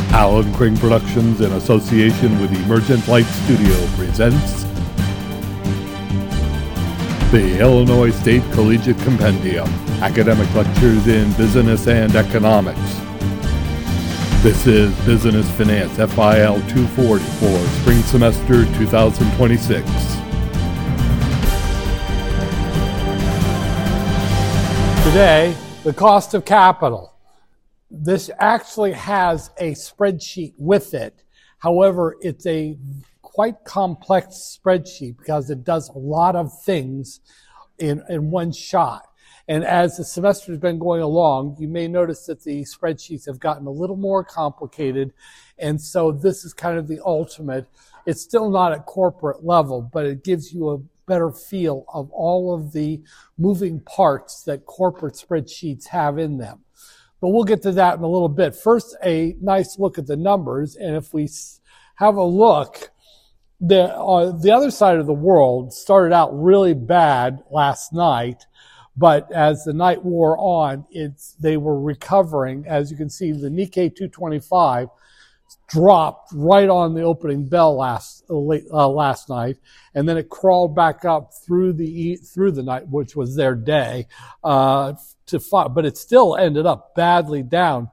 Alan Crane Productions, in association with Emergent Light Studio, presents the Illinois State Collegiate Compendium, Academic Lectures in Business and Economics. This is Business Finance FIL 240 for spring semester 2026. Today, the cost of capital. This actually has a spreadsheet with it. However, it's a quite complex spreadsheet because it does a lot of things in one shot. And as the semester has been going along, you may notice that the spreadsheets have gotten a little more complicated. And so this is kind of the ultimate. It's still not at corporate level, but it gives you a better feel of all of the moving parts that corporate spreadsheets have in them. But we'll get to that in a little bit. First, a nice look at the numbers. And if we have a look, the other side of the world started out really bad last night. But as the night wore on, they were recovering. As you can see, the Nikkei 225 dropped right on the opening bell last night, and then it crawled back up through the night, which was their day, to 5, but it still ended up badly down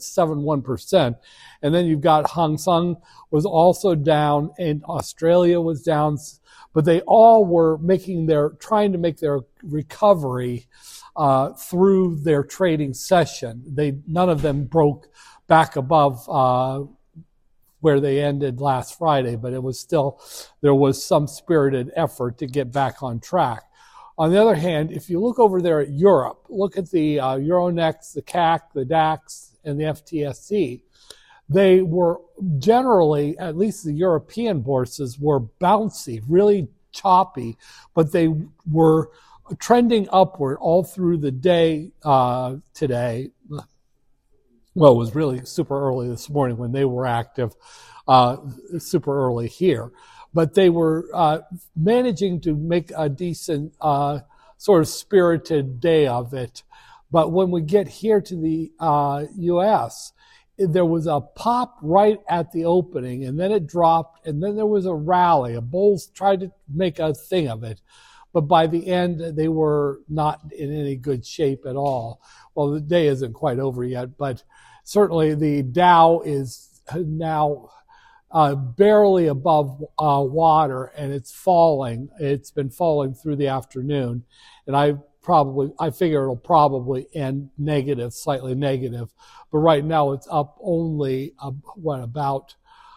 2.71%. And then you've got Hang Seng was also down, and Australia was down, but they all were trying to make their recovery through their trading session. None of them broke back above where they ended last Friday, but there was some spirited effort to get back on track. On the other hand, if you look over there at Europe, look at the Euronext, the CAC, the DAX, and the FTSE, they were generally, at least the European bourses, were bouncy, really choppy, but they were trending upward all through the day today. Well, it was really super early this morning when they were active, super early here. But they were managing to make a decent sort of spirited day of it. But when we get here to the U.S., there was a pop right at the opening, and then it dropped, and then there was a rally. Bulls tried to make a thing of it. But by the end, they were not in any good shape at all. Well, the day isn't quite over yet, but certainly the Dow is now barely above water, and it's falling. It's been falling through the afternoon, and I figure it'll probably end negative, slightly negative. But right now it's up only about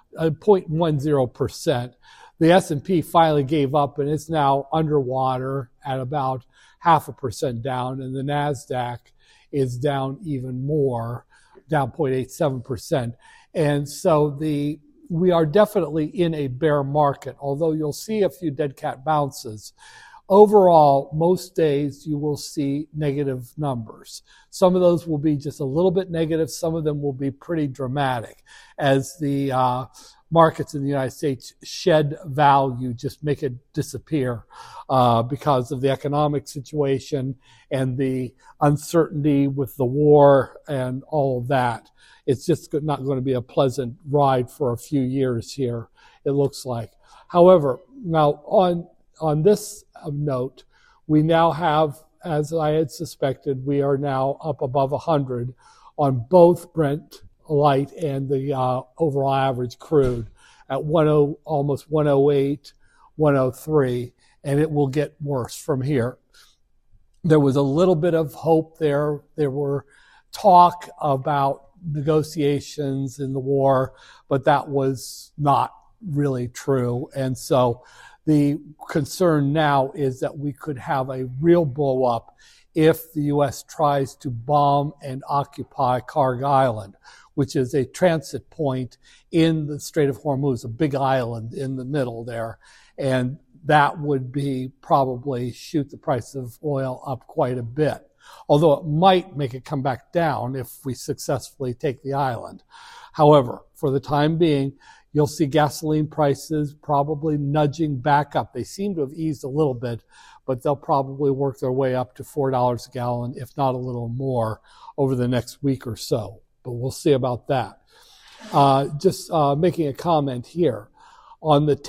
0.10%. The S&P finally gave up, and it's now underwater at about 0.5% down, and the NASDAQ is down even more, down 0.87%. And so we are definitely in a bear market, although you'll see a few dead cat bounces. Overall, most days you will see negative numbers. Some of those will be just a little bit negative. Some of them will be pretty dramatic as the markets in the United States shed value, just make it disappear because of the economic situation and the uncertainty with the war and all of that. It's just not going to be a pleasant ride for a few years here, it looks like. However, now on this note, we now have, as I had suspected, we are now up above 100 on both Brent light and the overall average crude at almost 108, 103, and it will get worse from here. There was a little bit of hope there. There were talk about negotiations in the war, but that was not really true. And so the concern now is that we could have a real blow up if the U.S. tries to bomb and occupy Kharg Island, which is a transit point in the Strait of Hormuz, a big island in the middle there. And that would probably shoot the price of oil up quite a bit, although it might make it come back down if we successfully take the island. However, for the time being, you'll see gasoline prices probably nudging back up. They seem to have eased a little bit, but they'll probably work their way up to $4 a gallon, if not a little more, over the next week or so. But we'll see about that. just making a comment here on the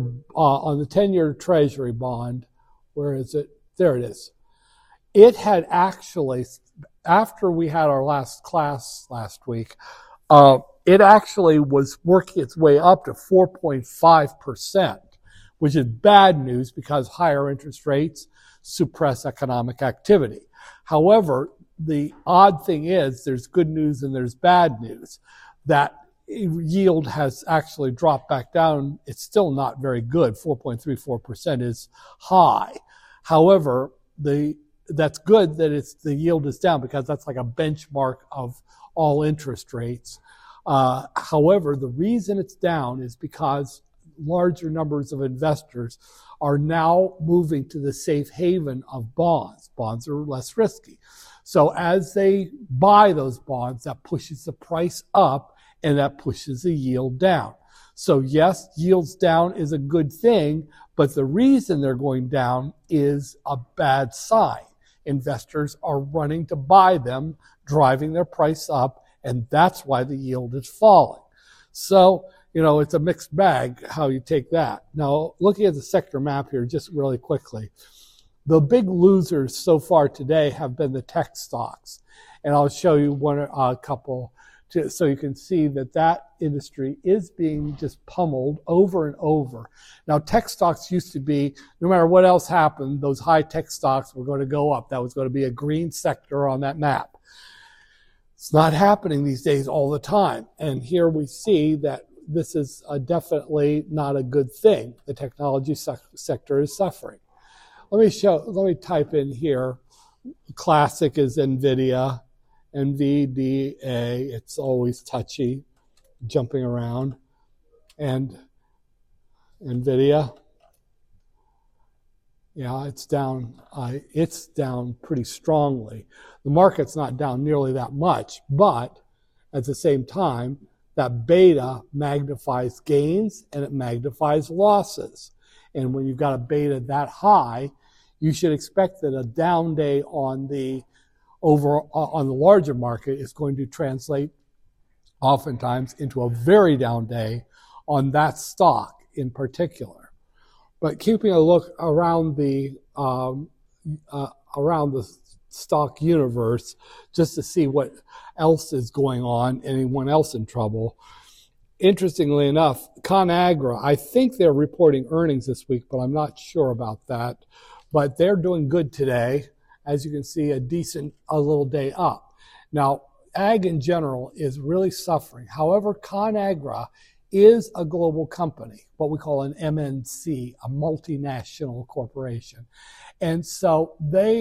10-year Treasury bond. Where is it? There it is. It had actually, after we had our last class last week, it actually was working its way up to 4.5%, which is bad news because higher interest rates suppress economic activity. However, the odd thing is there's good news and there's bad news. That yield has actually dropped back down. It's still not very good. 4.34% is high. However, that's good that the yield is down because that's like a benchmark of all interest rates. However, the reason it's down is because larger numbers of investors are now moving to the safe haven of bonds. Bonds are less risky. So as they buy those bonds, that pushes the price up and that pushes the yield down. So yes, yields down is a good thing, but the reason they're going down is a bad sign. Investors are running to buy them, driving their price up, and that's why the yield is falling. So, it's a mixed bag how you take that. Now, looking at the sector map here just really quickly, the big losers so far today have been the tech stocks. And I'll show you a couple so you can see that industry is being just pummeled over and over. Now, tech stocks used to be, no matter what else happened, those high tech stocks were going to go up. That was going to be a green sector on that map. It's not happening these days all the time. And here we see that this is definitely not a good thing. The technology sector is suffering. Let me type in here. Classic is NVIDIA, NVDA. It's always touchy, jumping around. And NVIDIA, yeah, it's down. It's down pretty strongly. The market's not down nearly that much, but at the same time, that beta magnifies gains and it magnifies losses. And when you've got a beta that high, you should expect that a down day on the larger market is going to translate oftentimes into a very down day on that stock in particular. But keeping a look around the stock universe just to see what else is going on, anyone else in trouble. Interestingly enough, ConAgra, I think they're reporting earnings this week, but I'm not sure about that. But they're doing good today. As you can see, a little day up. Now, ag in general is really suffering. However, ConAgra is a global company, what we call an MNC, a multinational corporation. And so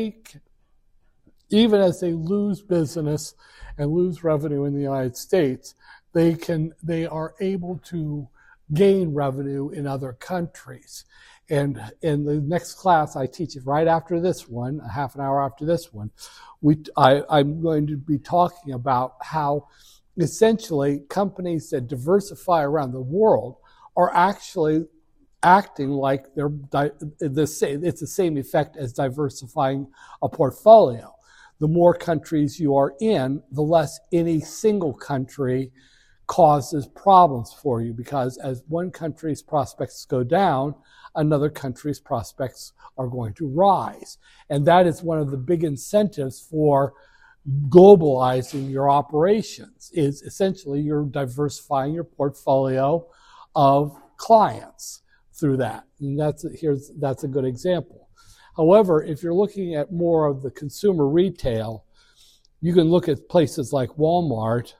even as they lose business and lose revenue in the United States, they are able to gain revenue in other countries. And in the next class, I teach it right after this one, a half an hour after this one, I'm going to be talking about how essentially companies that diversify around the world are actually acting like it's the same effect as diversifying a portfolio. The more countries you are in, the less any single country causes problems for you, because as one country's prospects go down, another country's prospects are going to rise. And that is one of the big incentives for globalizing your operations, is essentially you're diversifying your portfolio of clients through that. And that's a good example. However, if you're looking at more of the consumer retail, you can look at places like Walmart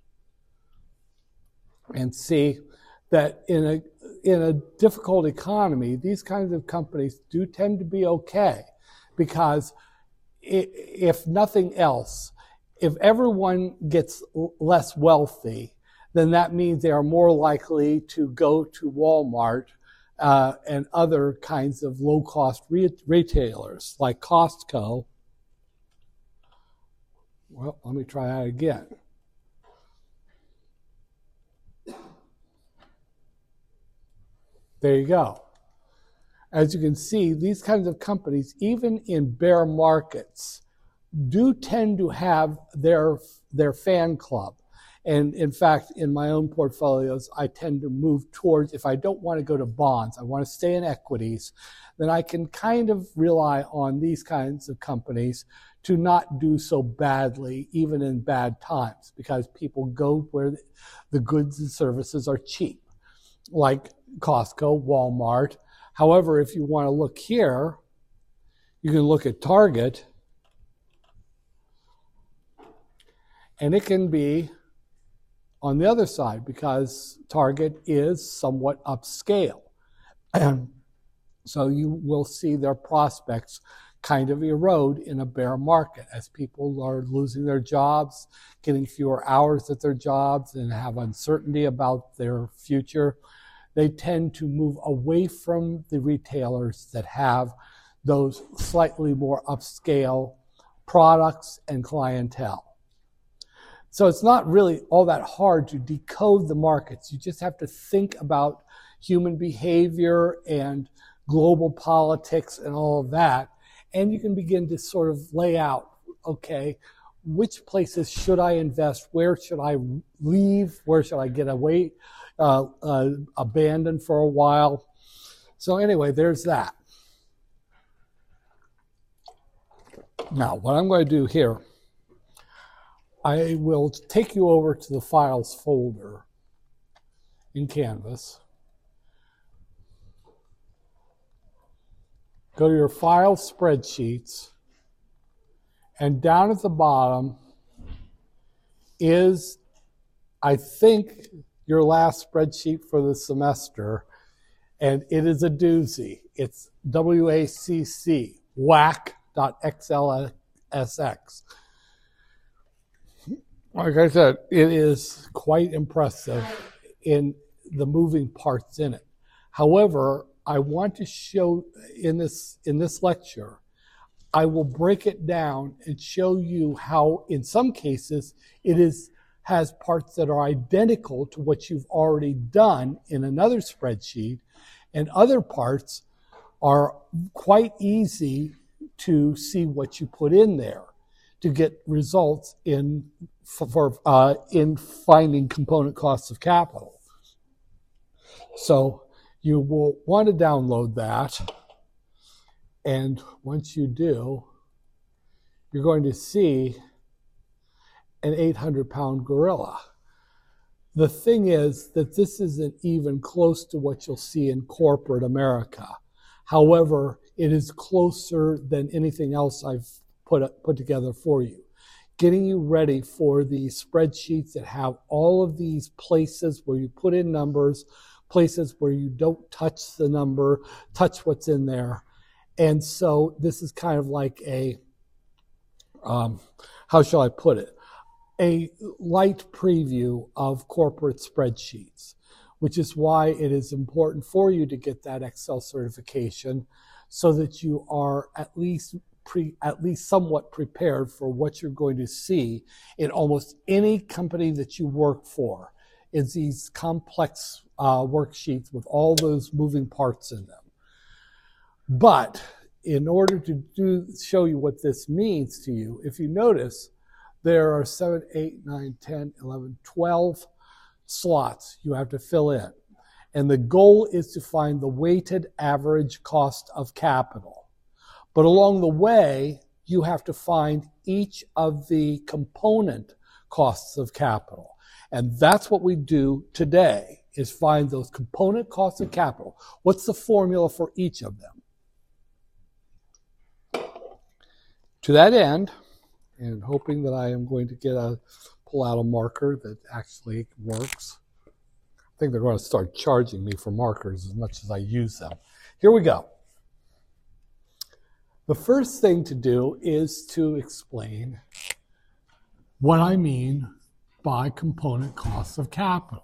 and see that in a difficult economy, these kinds of companies do tend to be okay, because if nothing else, if everyone gets less wealthy, then that means they are more likely to go to Walmart and other kinds of low-cost retailers like Costco. Well, let me try that again. There you go. As you can see, these kinds of companies, even in bear markets, do tend to have their fan club. And in fact, in my own portfolios, I tend to move towards, if I don't want to go to bonds, I want to stay in equities, then I can kind of rely on these kinds of companies to not do so badly, even in bad times, because people go where the goods and services are cheap, like Costco, Walmart. However, if you want to look here, you can look at Target, and it can be on the other side because Target is somewhat upscale. And so you will see their prospects kind of erode in a bear market as people are losing their jobs, getting fewer hours at their jobs, and have uncertainty about their future. They tend to move away from the retailers that have those slightly more upscale products and clientele. So it's not really all that hard to decode the markets. You just have to think about human behavior and global politics and all of that. And you can begin to sort of lay out, okay, which places should I invest? Where should I leave? Where should I get away, abandoned for a while? So anyway, there's that. Now, what I'm going to do here, I will take you over to the Files folder in Canvas. Go to your File Spreadsheets, and down at the bottom is, I think, your last spreadsheet for the semester, and it is a doozy. It's WACC, WAC.XLSX. Like I said, it is quite impressive in the moving parts in it. However, I want to show in this lecture, I will break it down and show you how, in some cases, has parts that are identical to what you've already done in another spreadsheet, and other parts are quite easy to see what you put in there to get results in finding component costs of capital. So you will want to download that, and once you do, you're going to see an 800-pound gorilla. The thing is that this isn't even close to what you'll see in corporate America. However, it is closer than anything else I've put together for you. Getting you ready for these spreadsheets that have all of these places where you put in numbers, places where you don't touch the number, touch what's in there. And so this is kind of like a, how shall I put it? A light preview of corporate spreadsheets, which is why it is important for you to get that Excel certification so that you are at least somewhat prepared for what you're going to see in almost any company that you work for. It's these complex worksheets with all those moving parts in them. But in order to show you what this means to you, if you notice, there are 7, 8, 9, 10, 11, 12 slots you have to fill in. And the goal is to find the weighted average cost of capital. But along the way, you have to find each of the component costs of capital. And that's what we do today, is find those component costs of capital. What's the formula for each of them? To that end, and hoping that I am going to pull out a marker that actually works. I think they're going to start charging me for markers as much as I use them. Here we go. The first thing to do is to explain what I mean by component costs of capital.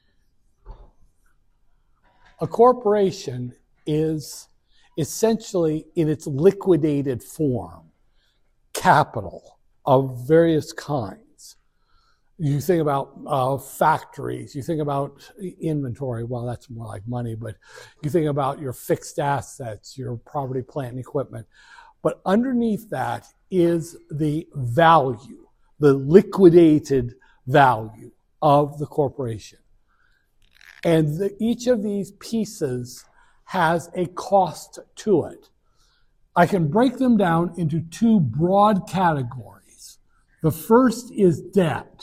A corporation is essentially, in its liquidated form, capital of various kinds. You think about factories, you think about inventory, well, that's more like money, but you think about your fixed assets, your property, plant, and equipment. But underneath that is the value, the liquidated value of the corporation. And each of these pieces has a cost to it. I can break them down into two broad categories. The first is debt.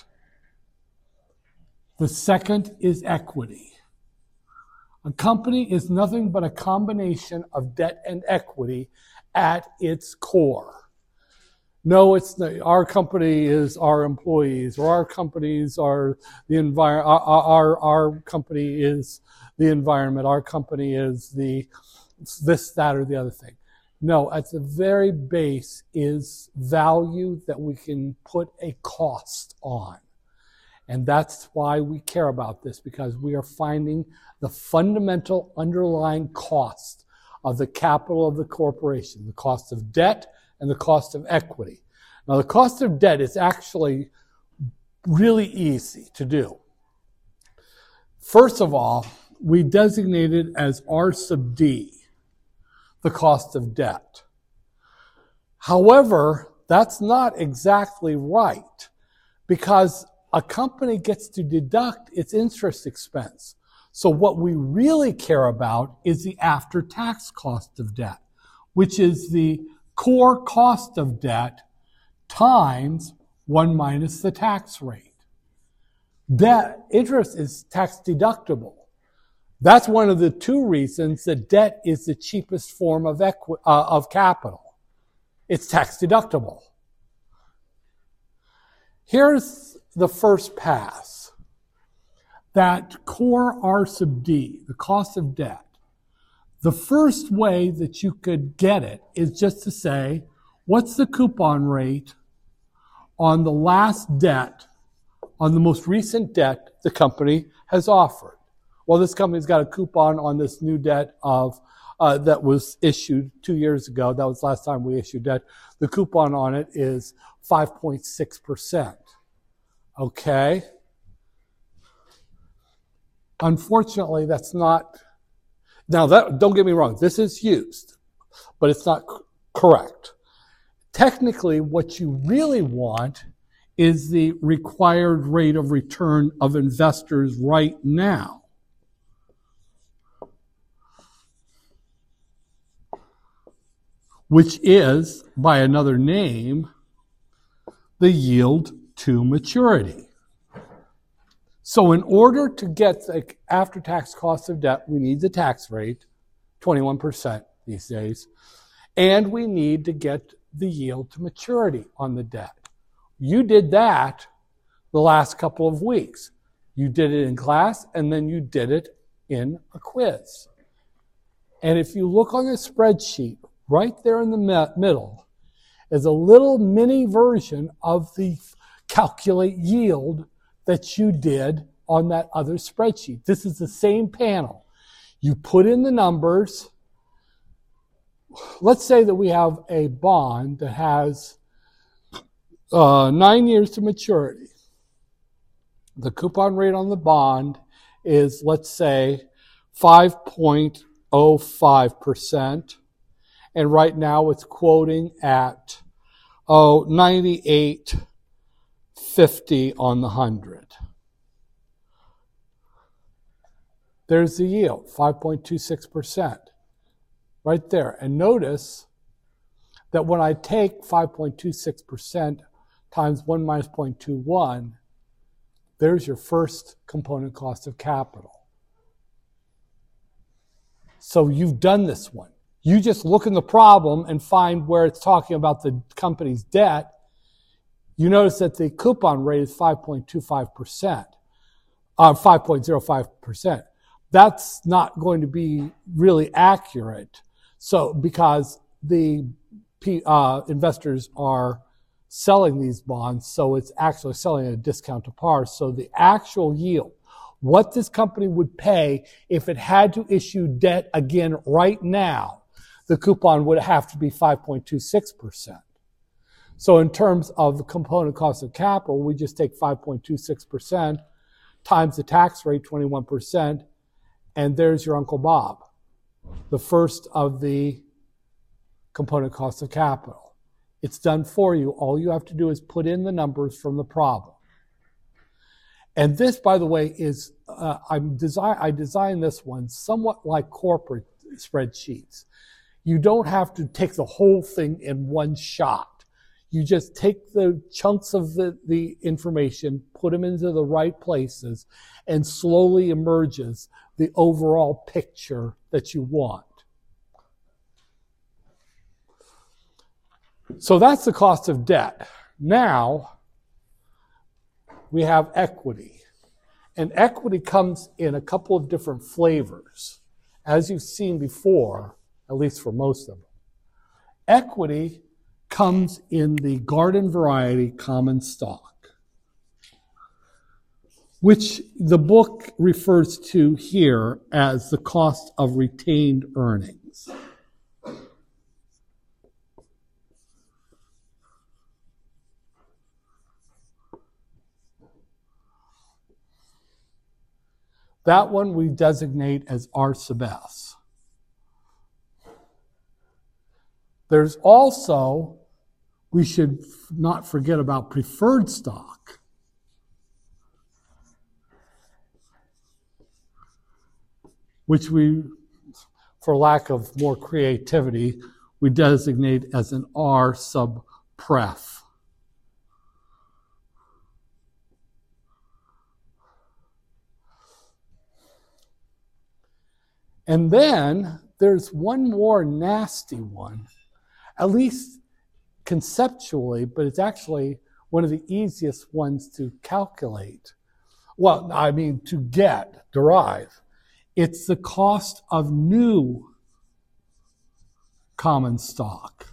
The second is equity. A company is nothing but a combination of debt and equity at its core. No, it's not. Our company is our employees, or our companies are the environment. Our company is the environment. Our company is the this, that, or the other thing. No, at the very base is value that we can put a cost on. And that's why we care about this, because we are finding the fundamental underlying cost of the capital of the corporation, the cost of debt and the cost of equity. Now, the cost of debt is actually really easy to do. First of all, we designate it as R sub D, the cost of debt. However, that's not exactly right, because a company gets to deduct its interest expense. So what we really care about is the after-tax cost of debt, which is the core cost of debt times 1 minus the tax rate. Debt interest is tax deductible. That's one of the two reasons that debt is the cheapest form of capital. It's tax deductible. Here's the first pass. That core R sub D, the cost of debt. The first way that you could get it is just to say, what's the coupon rate on the last debt, on the most recent debt the company has offered? Well, this company's got a coupon on this new debt of that was issued 2 years ago. That was the last time we issued debt. The coupon on it is 5.6%. Okay? Unfortunately, that's not... Now, don't get me wrong. This is used, but it's not correct. Technically, what you really want is the required rate of return of investors right now. Which is, by another name, the yield to maturity. So in order to get the after-tax cost of debt, we need the tax rate, 21% these days, and we need to get the yield to maturity on the debt. You did that the last couple of weeks. You did it in class, and then you did it in a quiz. And if you look on the spreadsheet, right there in the middle is a little mini version of the calculate yield that you did on that other spreadsheet. This is the same panel. You put in the numbers. Let's say that we have a bond that has 9 years to maturity. The coupon rate on the bond is, let's say, 5.05%. And right now it's quoting at 98.50 on the 100. There's the yield, 5.26%. Right there. And notice that when I take 5.26% times 1 minus 0.21, there's your first component cost of capital. So you've done this one. You just look in the problem and find where it's talking about the company's debt. You notice that the coupon rate is 5.25%, 5.05%. That's not going to be really accurate. So because the investors are selling these bonds, so it's actually selling at a discount to par. So the actual yield, what this company would pay if it had to issue debt again right now, the coupon would have to be 5.26%. So in terms of the component cost of capital, we just take 5.26% times the tax rate, 21%, and there's your Uncle Bob, the first of the component cost of capital. It's done for you. All you have to do is put in the numbers from the problem. And this, by the way, is I designed this one somewhat like corporate spreadsheets. You don't have to take the whole thing in one shot. You just take the chunks of the information, put them into the right places, and slowly emerges the overall picture that you want. So that's the cost of debt. Now, we have equity. And equity comes in a couple of different flavors, as you've seen before, at least for most of them. Equity comes in the garden variety common stock, which the book refers to here as the cost of retained earnings. That one we designate as R sub S. There's also, we should not forget about preferred stock. Which we, for lack of more creativity, we designate as an R sub pref. And then there's one more nasty one, at least conceptually, but it's actually one of the easiest ones to calculate. Well, I mean, to derive. It's the cost of new common stock.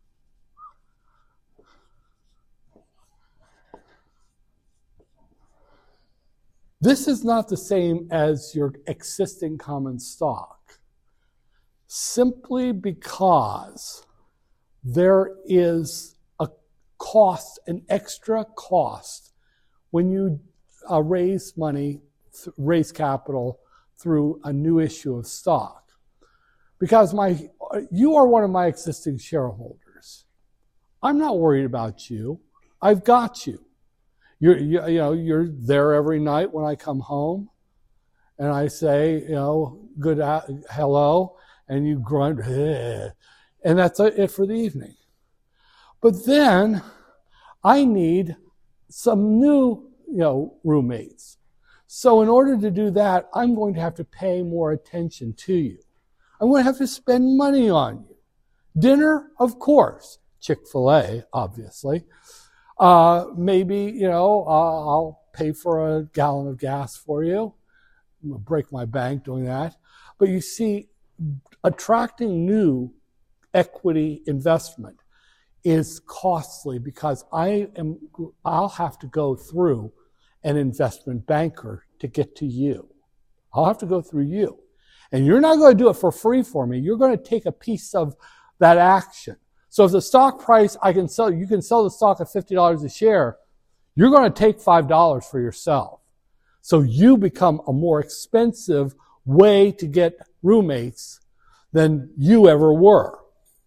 This is not the same as your existing common stock, simply because there is a cost, an extra cost, when you raise money, raise capital through a new issue of stock. Because you are one of my existing shareholders. I'm not worried about you. I've got you. You're there every night when I come home, and I say, good hello, and you grunt, and that's it for the evening. But then I need some new, roommates. So in order to do that, I'm going to have to pay more attention to you. I'm going to have to spend money on you. Dinner, of course. Chick-fil-A, obviously. Maybe, I'll pay for a gallon of gas for you. I'm going to break my bank doing that. But you see, attracting new equity investment is costly because I'll have to go through an investment banker to get to you. I'll have to go through you. And you're not going to do it for free for me. You're going to take a piece of that action. So if the stock price you can sell the stock at $50 a share, you're going to take $5 for yourself. So you become a more expensive way to get roommates than you ever were.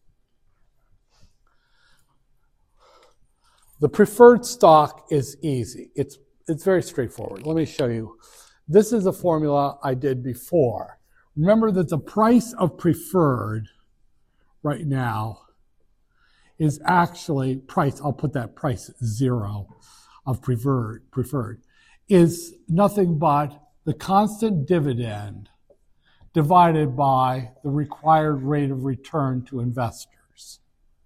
The preferred stock is easy. It's very straightforward. Let me show you. This is a formula I did before. Remember that the price of preferred right now is actually price, I'll put that price 0 of preferred, is nothing but the constant dividend divided by the required rate of return to investors.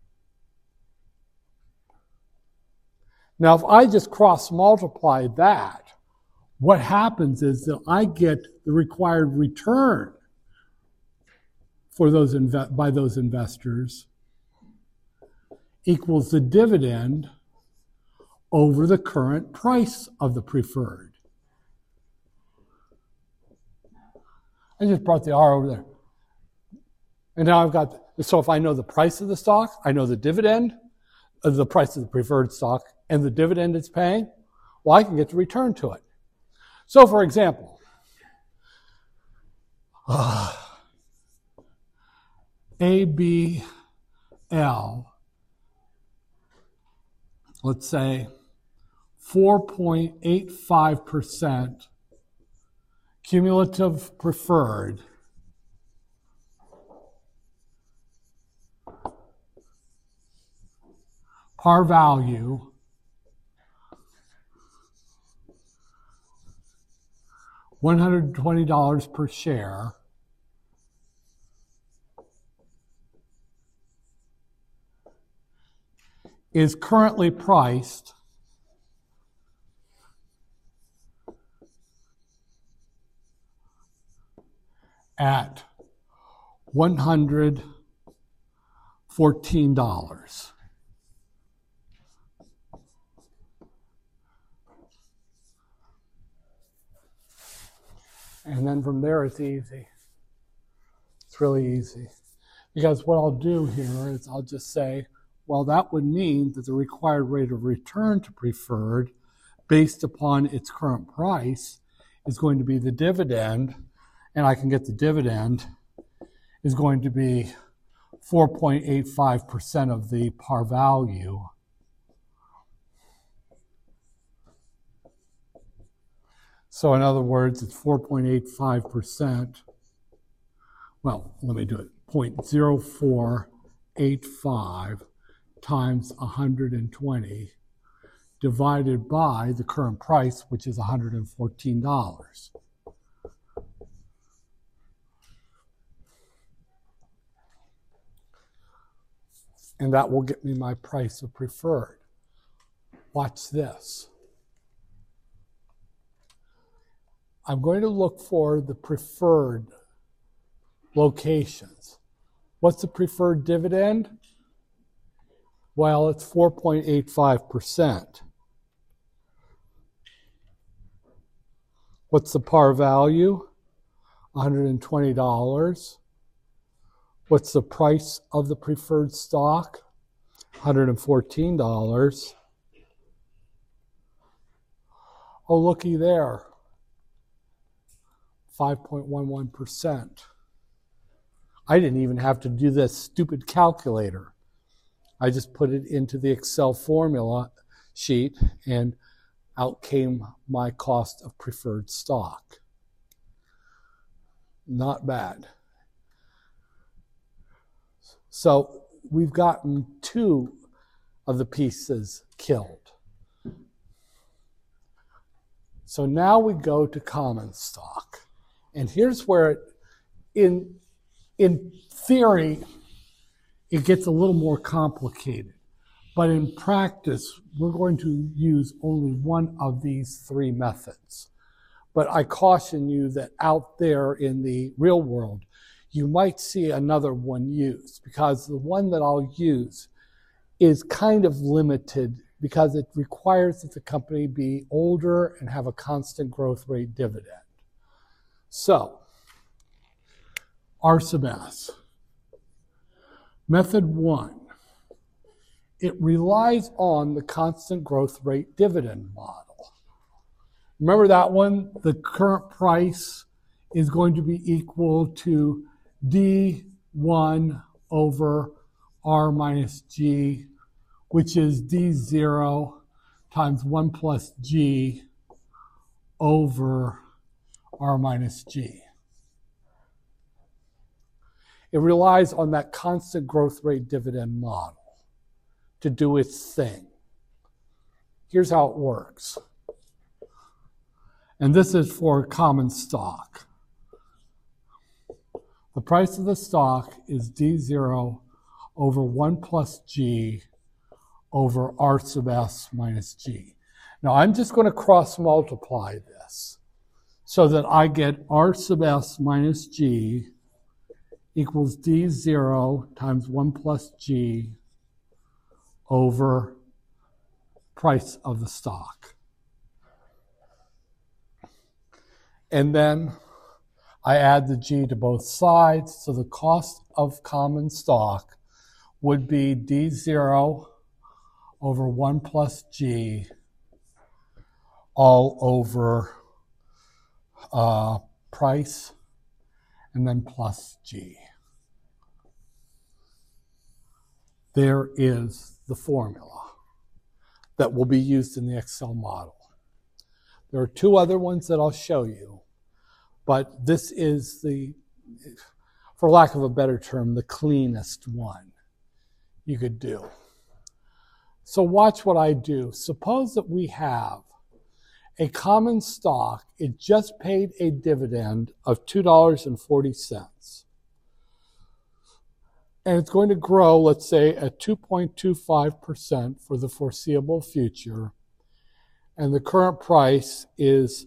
Now, if I just cross-multiply that, what happens is that I get the required return for by those investors equals the dividend over the current price of the preferred. I just brought the R over there. And now I've got, so if I know the price of the stock, I know the dividend, the price of the preferred stock, and the dividend it's paying, well, I can get the return to it. So, for example, ABL, let's say 4.85% cumulative preferred par value $120 per share is currently priced at $114. And then from there, it's easy. It's really easy. Because what I'll do here is I'll just say, well, that would mean that the required rate of return to preferred based upon its current price is going to be the dividend, and I can get the dividend is going to be 4.85% of the par value. So in other words, it's 4.85%. Well, let me do it. 0.0485 times 120 divided by the current price, which is $114. And that will get me my price of preferred. Watch this. I'm going to look for the preferred locations. What's the preferred dividend? Well, it's 4.85%. What's the par value? $120. What's the price of the preferred stock? $114. Oh, looky there. 5.11%. I didn't even have to do this stupid calculator. I just put it into the Excel formula sheet and out came my cost of preferred stock. Not bad. So we've gotten two of the pieces killed. So now we go to common stock. And here's where in theory, it gets a little more complicated. But in practice, we're going to use only one of these three methods. But I caution you that out there in the real world, you might see another one used, because the one that I'll use is kind of limited because it requires that the company be older and have a constant growth rate dividend. So, RSMS. Method one, it relies on the constant growth rate dividend model. Remember that one? The current price is going to be equal to D1 over R minus G, which is D0 times 1 plus G over R minus G. It relies on that constant growth rate dividend model to do its thing. Here's how it works. And this is for common stock. The price of the stock is D0 over 1 plus G over R sub S minus G. Now I'm just going to cross multiply this so that I get R sub S minus G equals D0 times 1 plus G over price of the stock. And then I add the G to both sides, so the cost of common stock would be D0 over 1 plus G all over price and then plus G. There is the formula. that will be used in the Excel model. There are two other ones that I'll show you, but this is the, for lack of a better term, the cleanest one you could do. So watch what I do. Suppose that we have a common stock. It just paid a dividend of $2.40. And it's going to grow, let's say, at 2.25% for the foreseeable future. And the current price is,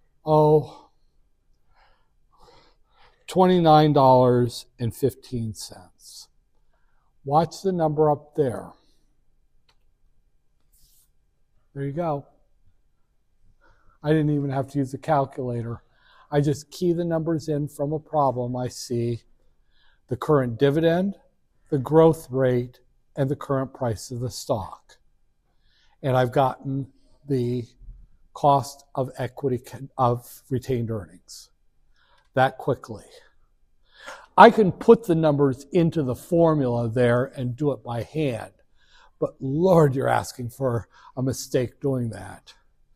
$29.15. Watch the number up there. There you go. I didn't even have to use a calculator. I just key the numbers in from a problem I see, the current dividend, the growth rate, and the current price of the stock. And I've gotten the cost of equity of retained earnings that quickly. I can put the numbers into the formula there and do it by hand. But Lord, you're asking for a mistake doing that.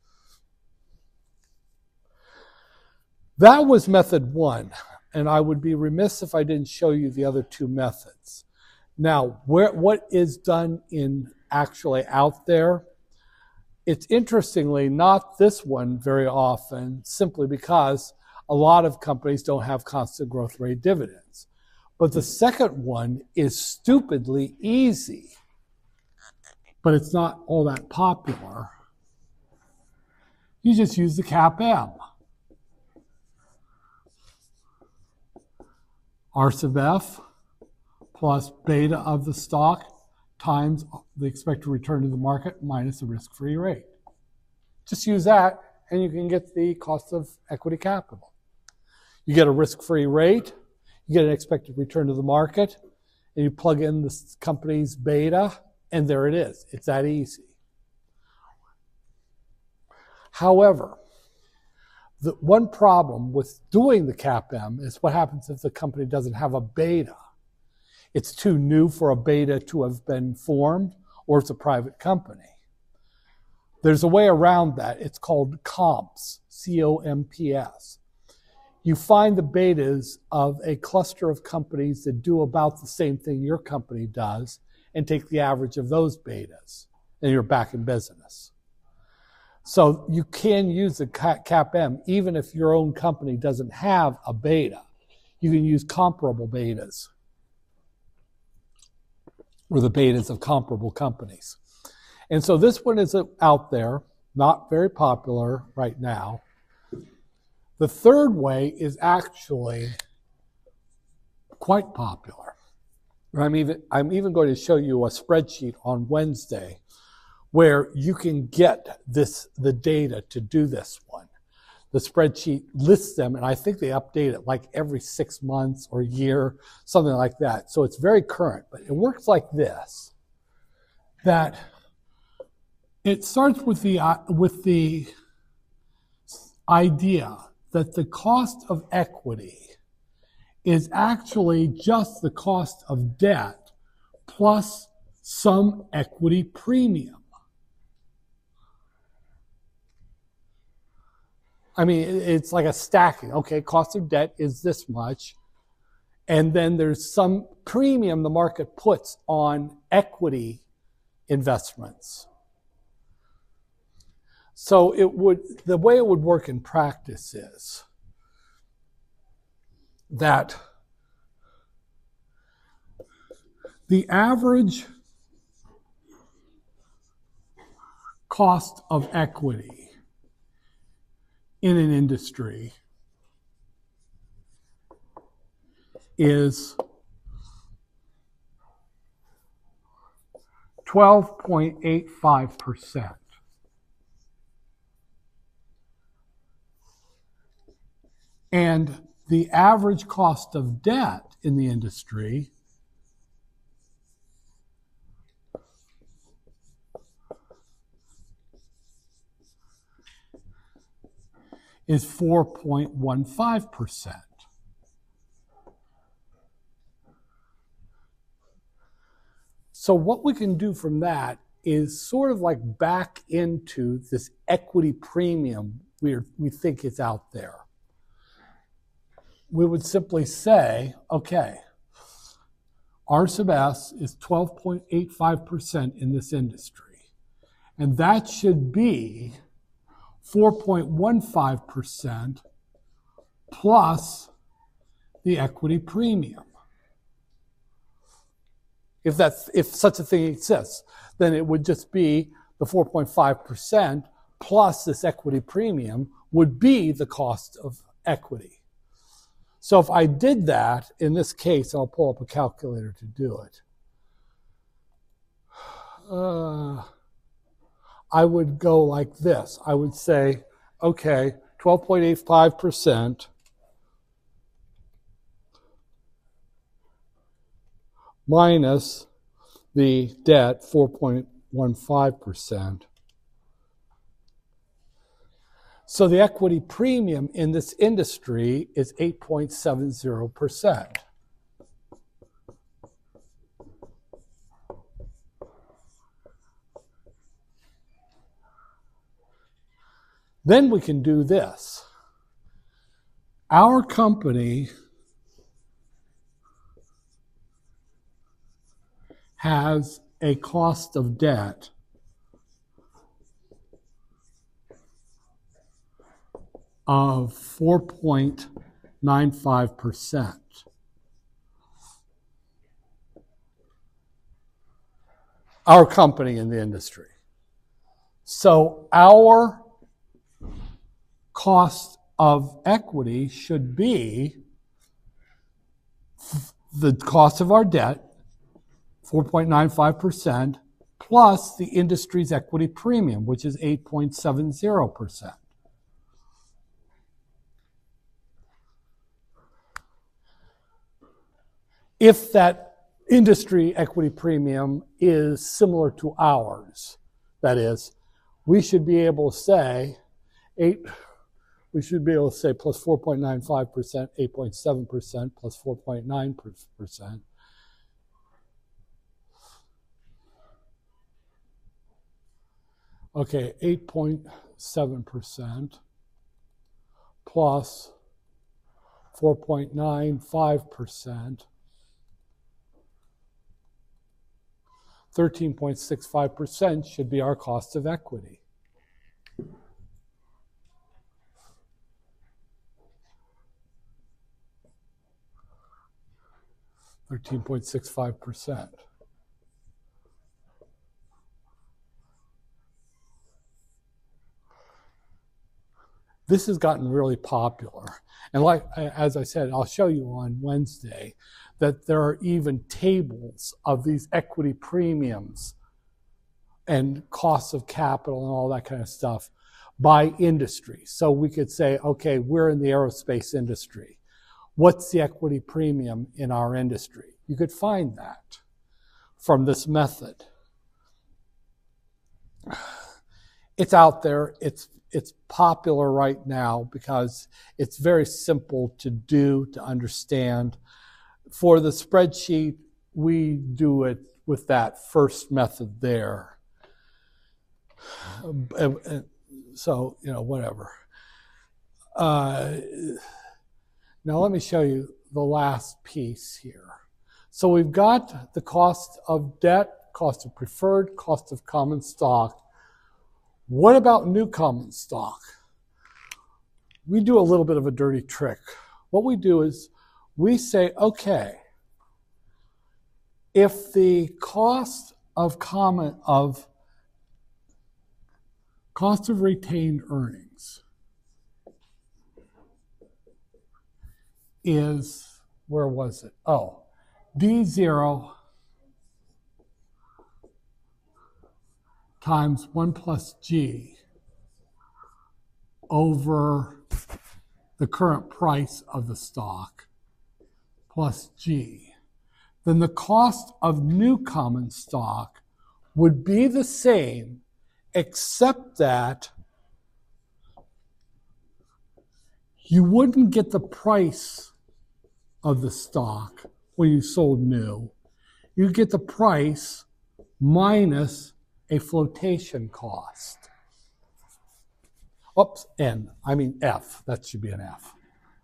That was method one, and I would be remiss if I didn't show you the other two methods. Now, what is done in actually out there? It's interestingly not this one very often, simply because a lot of companies don't have constant growth rate dividends. But the second one is stupidly easy, but it's not all that popular. You just use the CAPM. R sub F plus beta of the stock times the expected return to the market minus the risk-free rate. Just use that and you can get the cost of equity capital. You get a risk-free rate, you get an expected return to the market, and you plug in the company's beta, and there it is. It's that easy. However, the one problem with doing the CAPM is what happens if the company doesn't have a beta. It's too new for a beta to have been formed, or it's a private company. There's a way around that. It's called COMPS, C-O-M-P-S. You find the betas of a cluster of companies that do about the same thing your company does and take the average of those betas, and you're back in business. So you can use the CAPM even if your own company doesn't have a beta. You can use comparable betas, or the betas of comparable companies. And so this one is out there, not very popular right now. The third way is actually quite popular. I'm even going to show you a spreadsheet on Wednesday where you can get the data to do this one. The spreadsheet lists them, and I think they update it like every 6 months or year, something like that. So it's very current, but it works like this, that it starts with the idea that the cost of equity is actually just the cost of debt plus some equity premium. I mean, it's like a stacking. Okay, cost of debt is this much, and then there's some premium the market puts on equity investments. So the way it would work in practice is that the average cost of equity in an industry is 12.85%. And the average cost of debt in the industry is 4.15%. So what we can do from that is sort of like back into this equity premium we think is out there. We would simply say, okay, R sub S is 12.85% in this industry, and that should be 4.15% plus the equity premium. If such a thing exists, then it would just be the 4.5% plus this equity premium would be the cost of equity. So if I did that, in this case, I'll pull up a calculator to do it. I would go like this. I would say, okay, 12.85% minus the debt, 4.15%. So the equity premium in this industry is 8.70%. Then we can do this. Our company has a cost of debt of 4.95%. Our company in the industry. So our cost of equity should be the cost of our debt, 4.95%, plus the industry's equity premium, which is 8.70%. If that industry equity premium is similar to ours, that is, we should be able to say plus 4.95%, 8.7%, plus 4.9%. Okay, 8.7% plus 4.95%. 13.65% should be our cost of equity. $13.65%. This has gotten really popular. And as I said, I'll show you on Wednesday that there are even tables of these equity premiums and costs of capital and all that kind of stuff by industry. So we could say, okay, we're in the aerospace industry. What's the equity premium in our industry? You could find that from this method. It's out there. It's popular right now because it's very simple to do, to understand. For the spreadsheet, we do it with that first method there. So, whatever. Now let me show you the last piece here. So we've got the cost of debt, cost of preferred, cost of common stock. What about new common stock? We do a little bit of a dirty trick. What we do is we say, okay, if the cost of retained earnings is, where was it? Oh, D0 times 1 plus G over the current price of the stock plus G, then the cost of new common stock would be the same, except that you wouldn't get the price of the stock when you sold new. You get the price minus a flotation cost. Oops, N, I mean F, that should be an F.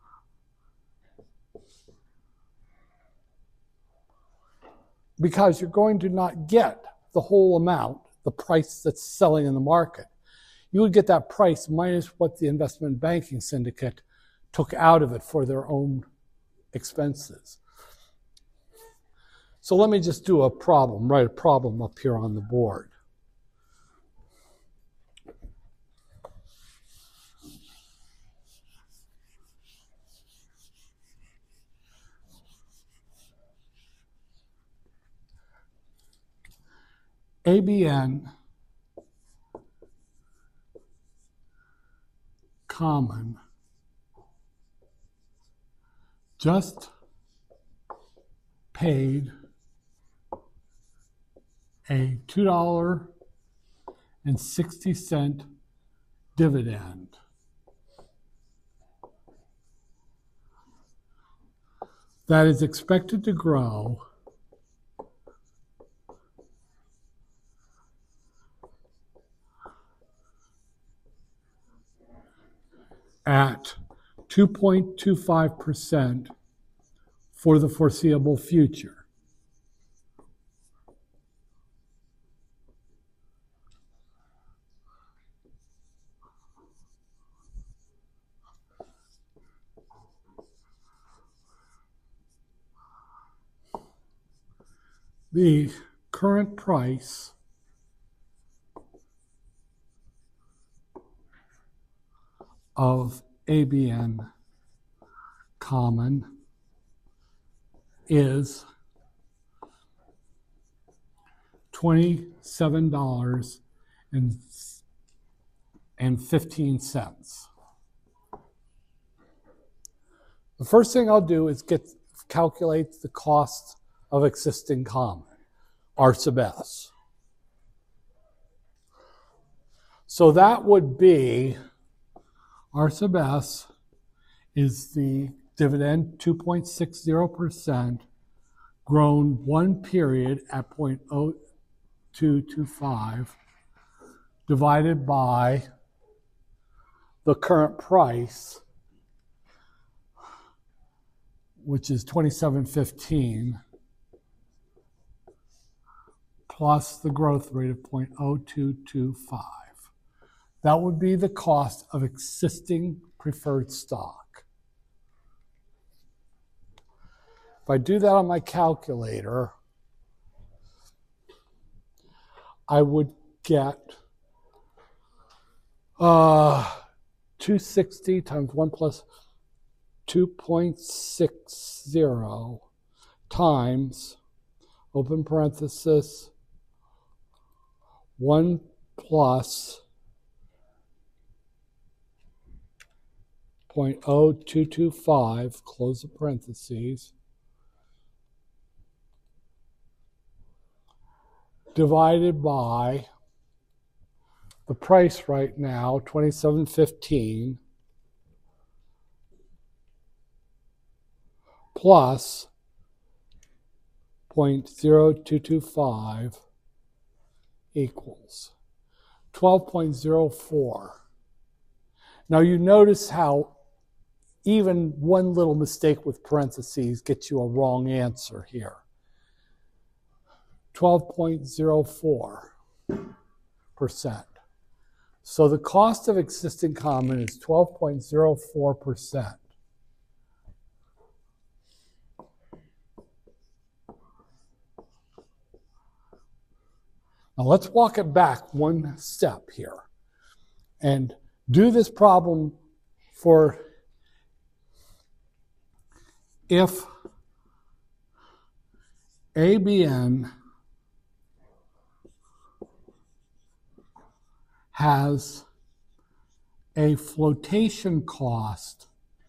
Because you're going to not get the whole amount, the price that's selling in the market. You would get that price minus what the investment banking syndicate took out of it for their own expenses. So let me just do a problem, write a problem up here on the board. ABN common just paid a $2.60 dividend. That is expected to grow at 2.25% for the foreseeable future. The current price of ABN common is $27.15. The first thing I'll do is calculate the cost of existing common, R sub S. So that would be, R sub S is the dividend, 2.60%, grown one period at 0.0225, divided by the current price, which is $27.15, plus the growth rate of 0.0225. That would be the cost of existing preferred stock. If I do that on my calculator, I would get 260 times 1 plus 2.60 times, open parenthesis, 1 plus 0.0225, close the parentheses, divided by the price right now, $27.15, plus 0.0225 equals 12.04. Now you notice how even one little mistake with parentheses gets you a wrong answer here. 12.04%. So the cost of existing common is 12.04%. Now let's walk it back one step here and do this problem for if ABN has a flotation cost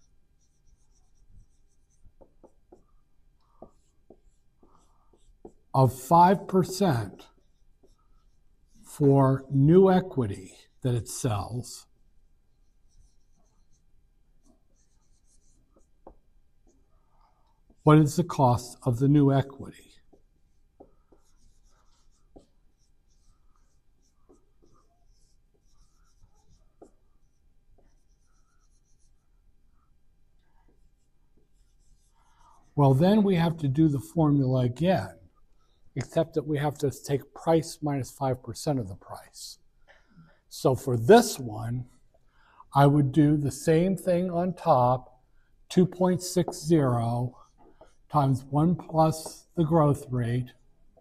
of 5% for new equity that it sells, what is the cost of the new equity? Well, then we have to do the formula again, except that we have to take price minus 5% of the price. So for this one, I would do the same thing on top, 2.60 times 1 plus the growth rate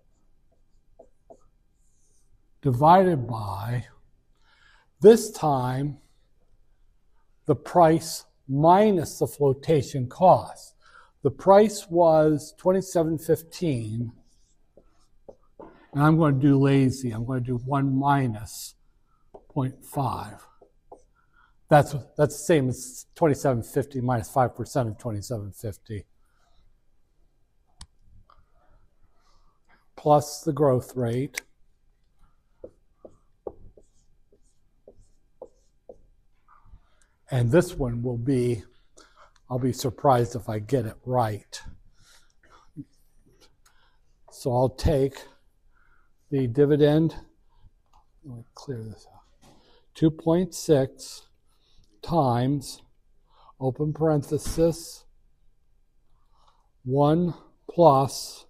divided by, this time, the price minus the flotation cost. The price was $27.15, and I'm going to do lazy. I'm going to do 1 minus 0.5. That's the same as $27.50 minus 5% of $27.50. Plus the growth rate. And this one will be, I'll be surprised if I get it right. So I'll take the dividend, let me clear this out, 2.6 times, open parenthesis, 1 plus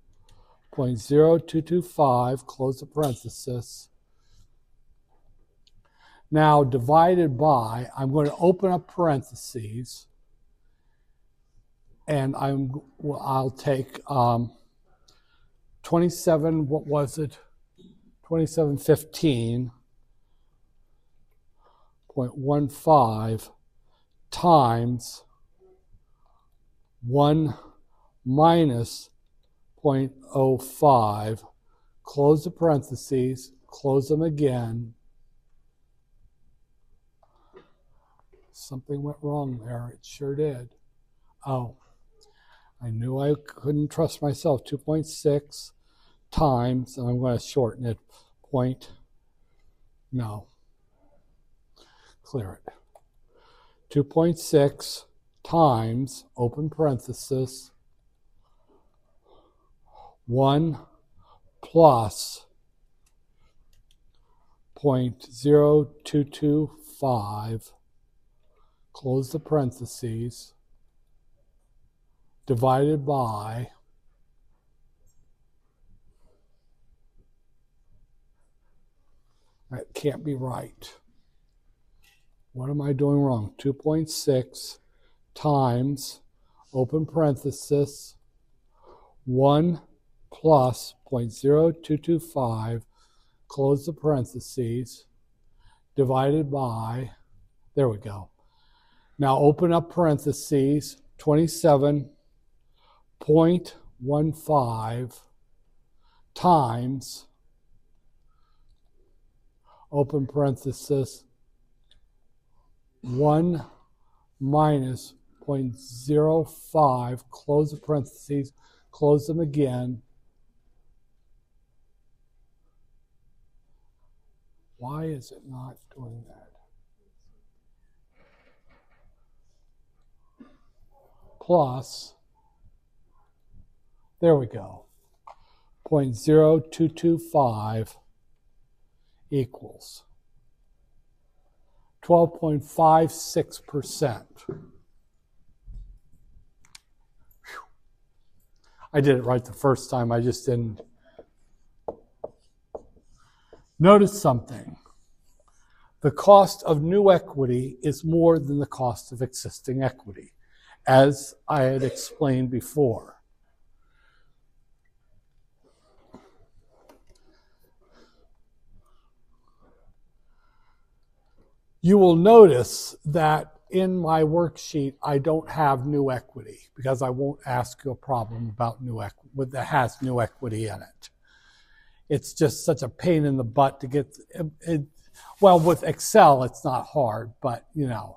0.0225, close the parenthesis. Now divided by, I'm going to open up parentheses, and I'll take 27, what was it? 27.15 times 1 minus 0.05, close the parentheses, close them again. Something went wrong there. It sure did. Oh, I knew I couldn't trust myself. 2.6 times, and I'm going to shorten it, clear it. 2.6 times, open parenthesis, 1 plus 0.0225, close the parentheses, divided by, that can't be right. What am I doing wrong? 2.6 times, open parenthesis, 1 plus 0.0225, close the parentheses, divided by, there we go. Now open up parentheses, 27.15 times, open parenthesis, 1 minus 0.05, close the parentheses, close them again. Why is it not doing that? Plus, there we go, 0.0225 equals 12.56%. I did it right the first time, I just didn't. Notice something. The cost of new equity is more than the cost of existing equity, as I had explained before. You will notice that in my worksheet, I don't have new equity because I won't ask you a problem about new equity that has new equity in it. It's just such a pain in the butt to get it. Well, with Excel, it's not hard, but you know.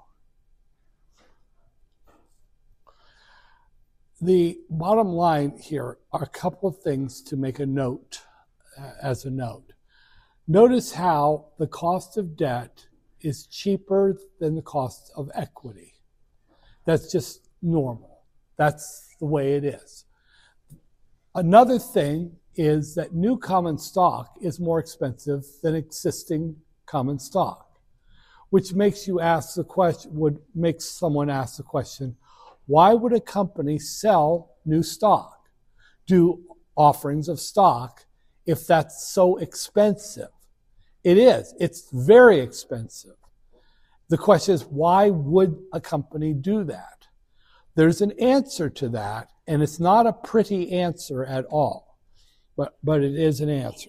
The bottom line here are a couple of things to make a note, as a note. Notice how the cost of debt is cheaper than the cost of equity. That's just normal. That's the way it is. Another thing is that new common stock is more expensive than existing common stock, which makes you ask the question, would make someone ask the question, why would a company sell new stock, do offerings of stock if that's so expensive. It is. It's very expensive. The question is, why would a company do that? There's an answer to that, and it's not a pretty answer at all, but it is an answer.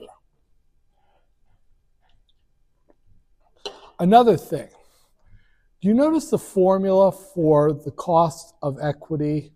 Another thing, do you notice the formula for the cost of equity?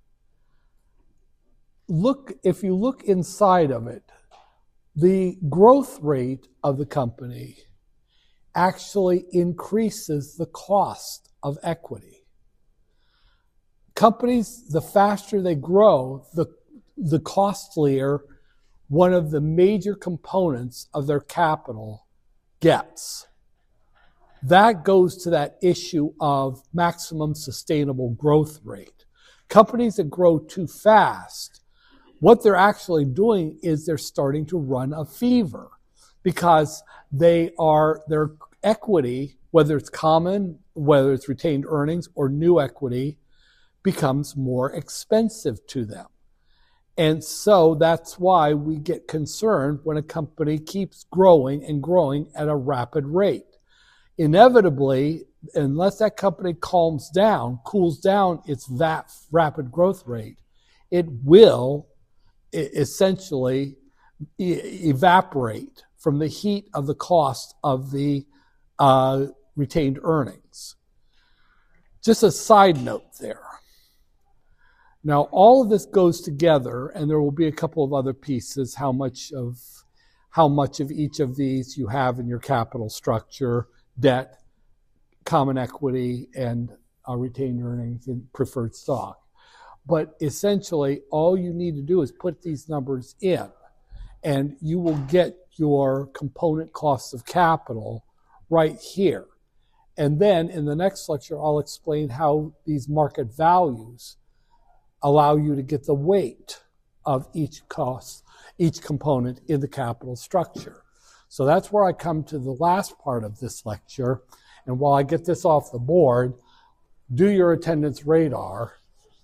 If you look inside of it, the growth rate of the company actually increases the cost of equity. Companies, the faster they grow, the costlier one of the major components of their capital gets. That goes to that issue of maximum sustainable growth rate. Companies that grow too fast, what they're actually doing is they're starting to run a fever because their equity, whether it's common, whether it's retained earnings or new equity, becomes more expensive to them. And so that's why we get concerned when a company keeps growing and growing at a rapid rate. Inevitably, unless that company cools down its that rapid growth rate, it will essentially evaporate from the heat of the cost of the retained earnings. Just a side note there. Now, all of this goes together, and there will be a couple of other pieces, how much of each of these you have in your capital structure, debt, common equity, and retained earnings and preferred stock. But essentially, all you need to do is put these numbers in, and you will get your component costs of capital right here. And then in the next lecture, I'll explain how these market values allow you to get the weight of each component in the capital structure. So that's where I come to the last part of this lecture. And while I get this off the board, do your attendance radar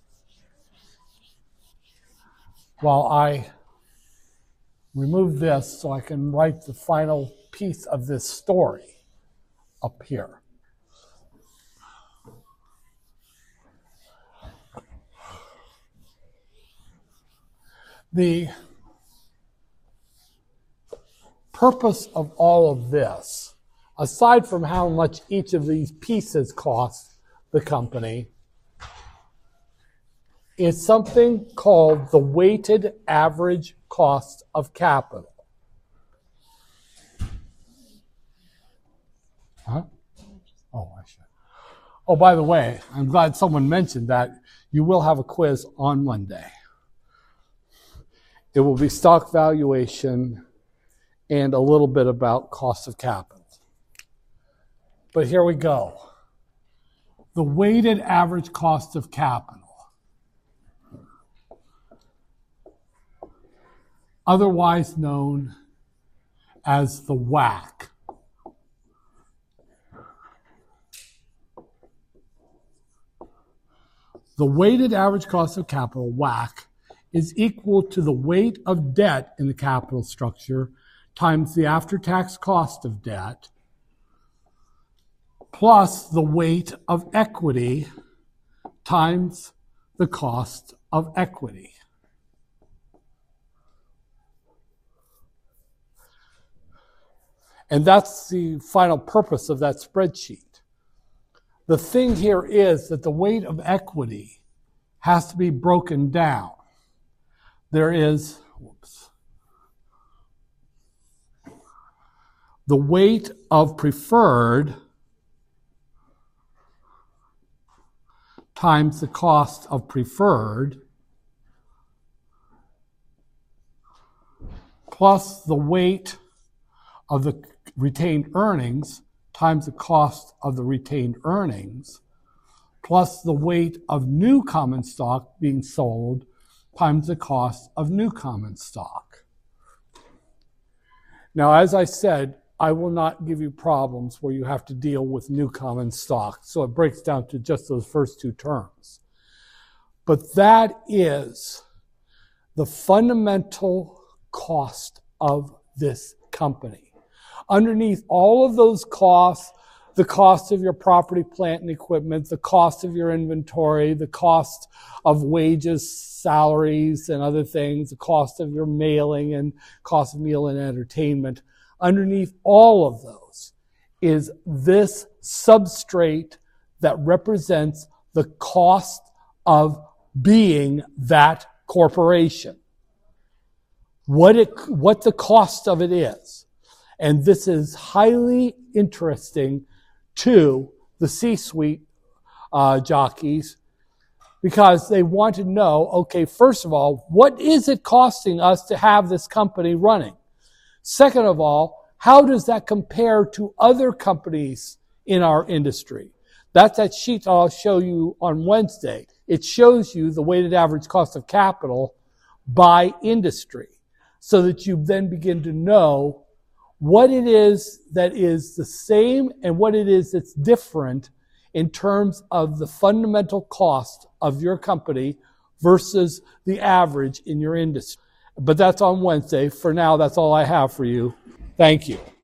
while I remove this so I can write the final piece of this story up here. The purpose of all of this, aside from how much each of these pieces cost the company, is something called the weighted average cost of capital. Huh? Oh, I should. Oh, by the way, I'm glad someone mentioned that you will have a quiz on Monday. It will be stock valuation and a little bit about cost of capital. But here we go. The weighted average cost of capital, otherwise known as the WACC. The weighted average cost of capital, WACC, is equal to the weight of debt in the capital structure times the after-tax cost of debt plus the weight of equity times the cost of equity. And that's the final purpose of that spreadsheet. The thing here is that the weight of equity has to be broken down. There is, the weight of preferred times the cost of preferred plus the weight of the retained earnings times the cost of the retained earnings plus the weight of new common stock being sold times the cost of new common stock. Now, as I said, I will not give you problems where you have to deal with new common stock, so it breaks down to just those first two terms. But that is the fundamental cost of this company. Underneath all of those costs, the cost of your property, plant, and equipment, the cost of your inventory, the cost of wages, salaries, and other things, the cost of your mailing and cost of meal and entertainment. Underneath all of those is this substrate that represents the cost of being that corporation. What the cost of it is. And this is highly interesting to the C-suite jockeys, because they want to know, okay, first of all, what is it costing us to have this company running? Second of all, how does that compare to other companies in our industry? That's that sheet I'll show you on Wednesday. It shows you the weighted average cost of capital by industry, so that you then begin to know what it is that is the same and what it is that's different in terms of the fundamental cost of your company versus the average in your industry. But that's on Wednesday. For now, that's all I have for you. Thank you.